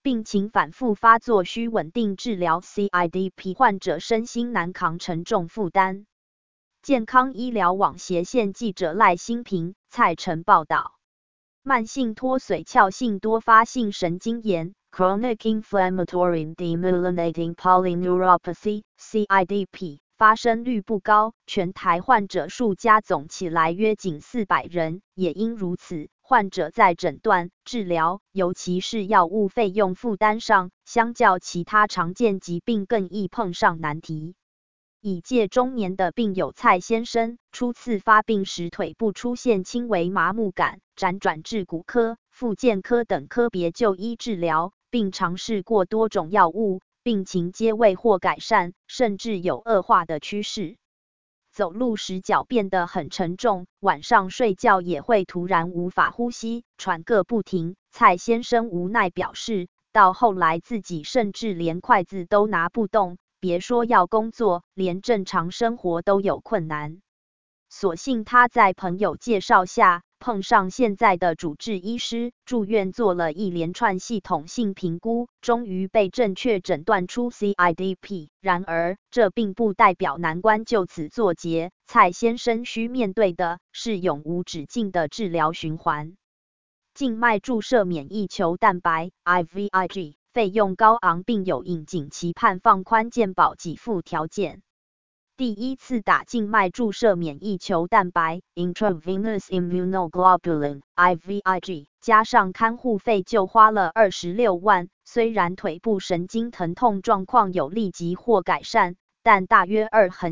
病情反复发作需稳定治疗 CIDP 患者身心难扛沉重负担。健康医疗网斜线记者赖新平、蔡晨报道。慢性脱髓鞘性多发性神经炎 Chronic Inflammatory Demyelinating Polyneuropathy CIDP 发生率不高，全台患者数加总起来约仅400人，也因如此，患者在诊断、治疗，尤其是药物费用负担上，相较其他常见疾病更易碰上难题。已届中年的病友蔡先生，初次发病时腿部出现轻微麻木感，辗转至骨科、复健科等科别就医治疗，并尝试过多种药物，病情皆未获改善，甚至有恶化的趋势。走路时脚变得很沉重，晚上睡觉也会突然无法呼吸，喘个不停。蔡先生无奈表示，到后来自己甚至连筷子都拿不动，别说要工作，连正常生活都有困难。所幸他在朋友介绍下，碰上现在的主治医师，住院做了一连串系统性评估，终于被正确诊断出 CIDP。然而，这并不代表难关就此作结，蔡先生需面对的是永无止境的治疗循环。静脉注射免疫球蛋白 IVIG。费用高昂，并有引颈期盼放宽健保给付条件。第一次打静脉注射免疫球蛋白 Intravenous Immunoglobulin IVIG 加上看护费就花了26万，虽然腿部神经疼痛状况有立即获改善，但大约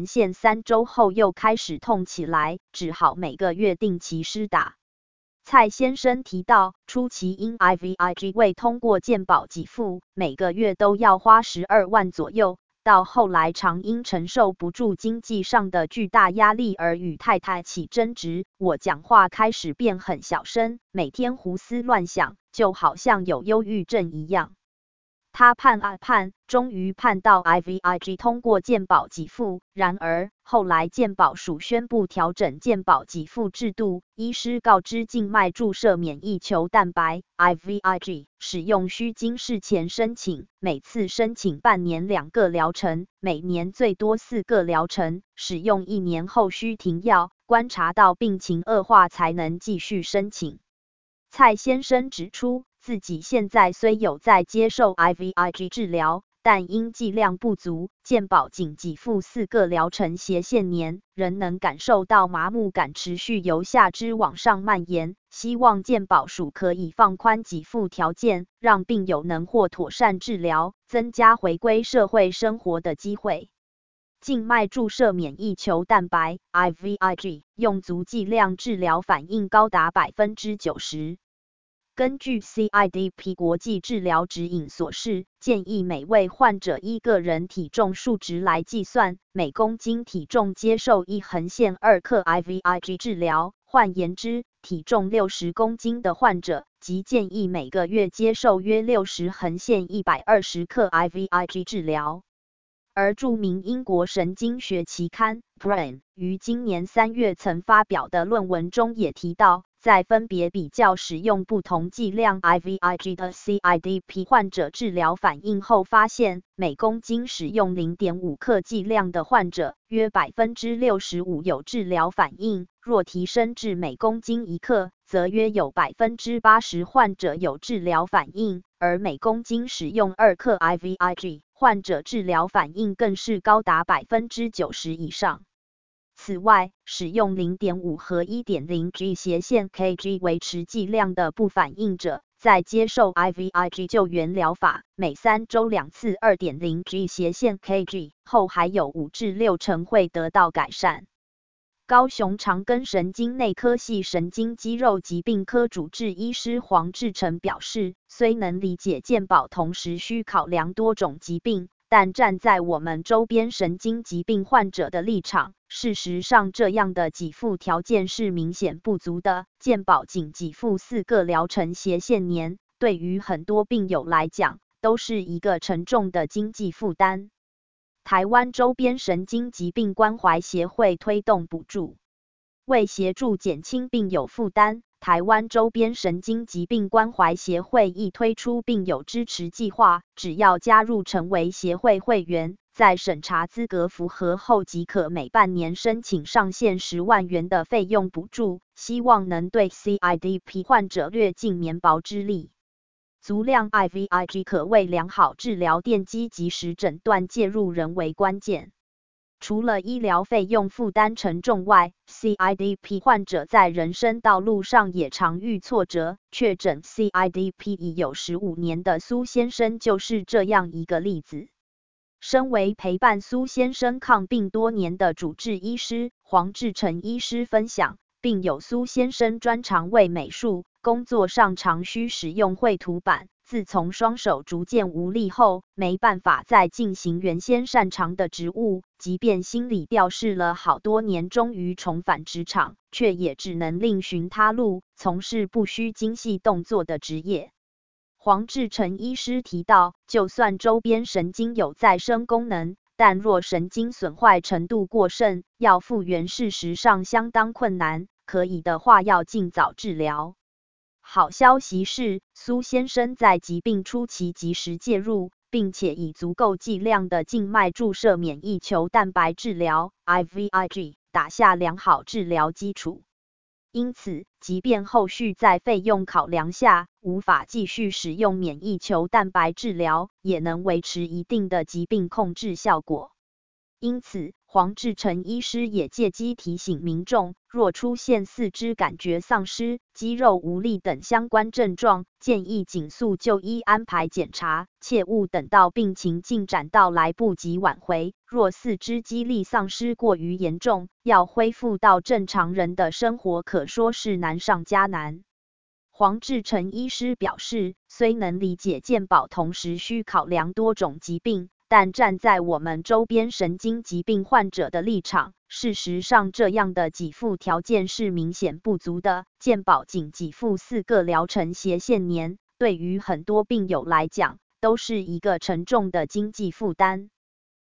3周后又开始痛起来，只好每个月定期施打。蔡先生提到，初期因 IVIG 未通过健保给付，每个月都要花12万左右，到后来常因承受不住经济上的巨大压力而与太太起争执，我讲话开始变很小声，每天胡思乱想，就好像有忧郁症一样。他盼啊盼，终于盼到 IVIG 通过健保给付，然而后来健保署宣布调整健保给付制度，医师告知静脉注射免疫球蛋白 IVIG 使用需经事前申请，每次申请半年2个疗程，每年最多4个疗程，使用1年后需停药，观察到病情恶化才能继续申请。蔡先生指出，自己现在虽有在接受 IVIG 治疗，但因剂量不足，健保仅给付4个疗程斜线年，仍能感受到麻木感持续由下肢往上蔓延，希望健保署可以放宽给付条件，让病友能获妥善治疗，增加回归社会生活的机会。静脉注射免疫球蛋白 IVIG 用足剂量治疗反应高达 90%。根据 CIDP 国际治疗指引所示，建议每位患者依个人体重数值来计算，每公斤体重接受1横线2克 IVIG 治疗。换言之，体重60公斤的患者，即建议每个月接受约60横线120克 IVIG 治疗。而著名英国神经学期刊 Brain 于今年3月曾发表的论文中也提到，在分别比较使用不同剂量 IVIG 的 CIDP 患者治疗反应后发现，每公斤使用 0.5 克剂量的患者，约 65% 有治疗反应，若提升至每公斤1克，则约有 80% 患者有治疗反应，而每公斤使用2克 IVIG， 患者治疗反应更是高达 90% 以上。此外，使用 0.5 和 1.0G 斜线 kg 维持剂量的不反应者，在接受 IVIG 救援疗法，每3周2次 2.0G 斜线 kg 后，还有5至6成会得到改善。高雄长庚神经内科系神经肌肉疾病科主治医师黄志成表示，虽能理解健保同时需考量多种疾病，但站在我们周边神经疾病患者的立场，事实上这样的给付条件是明显不足的。健保仅给付4个疗程斜线年，对于很多病友来讲，都是一个沉重的经济负担。台湾周边神经疾病关怀协会推动补助，为协助减轻病友负担， 台湾周边神经疾病关怀协会亦推出病友支持计划，只要加入成为协会会员，在审查资格符合后即可每半年申请上限10万元的费用补助，希望能对 CIDP 患者略尽绵薄之力。足量 IVIG 可为良好治疗奠基及时诊断介入仍为关键。除了医疗费用负担沉重外， CIDP 患者在人生道路上也常遇挫折。确诊 CIDP 已有15年的苏先生就是这样一个例子。身为陪伴苏先生抗病多年的主治医师黄志成医师分享，病友苏先生专长为美术，工作上常需使用绘图板，自从双手逐渐无力后，没办法再进行原先擅长的职务，即便心理调试了好多年，终于重返职场，却也只能另寻他路，从事不需精细动作的职业。黄志成医师提到，就算周边神经有再生功能，但若神经损坏程度过甚，要复原事实上相当困难，可以的话要尽早治疗。好消息是，苏先生在疾病初期及时介入，并且以足够剂量的静脉注射免疫球蛋白治疗 （IVIG） 打下良好治疗基础。因此，即便后续在费用考量下无法继续使用免疫球蛋白治疗，也能维持一定的疾病控制效果。因此，黄志成医师也借机提醒民众，若出现四肢感觉丧失、肌肉无力等相关症状，建议尽速就医安排检查，切勿等到病情进展到来不及挽回。若四肢肌力丧失过于严重，要恢复到正常人的生活可说是难上加难。黄志成医师表示，虽能理解健保同时需考量多种疾病，但站在我们周边神经疾病患者的立场，事实上这样的给付条件是明显不足的。健保仅给付4个疗程斜线年，对于很多病友来讲，都是一个沉重的经济负担。